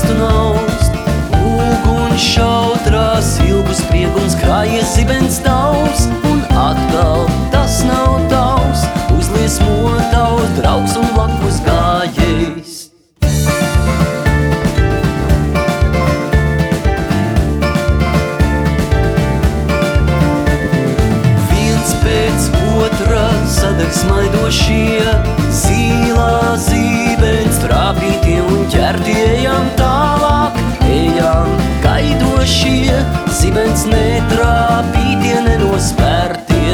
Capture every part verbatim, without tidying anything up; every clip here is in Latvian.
drīkstu naust. Uguns šautrās, ilgus spriegums krājies zibens tavs, un atkal tas nav tavs, uzliesmo tavs draugs un blakus gājējs. Sadeg smaidošie, zilā zībeņs, trāpītie un ķerti ejam tālāk, ejam gaidošie, zibens netrāpītie, nenospērtie.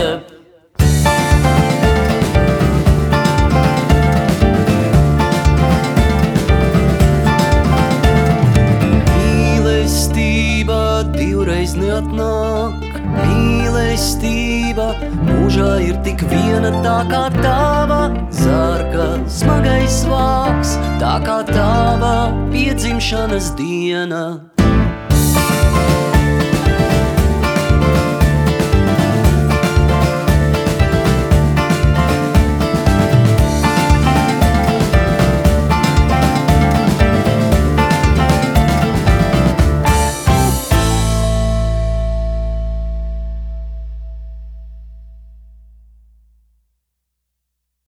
Mīlestība divreiz neatnāk, mīlestība mūžā ir tik viena, tā kā tava zārka smagais vāks, tā kā tava piedzimšanas diena.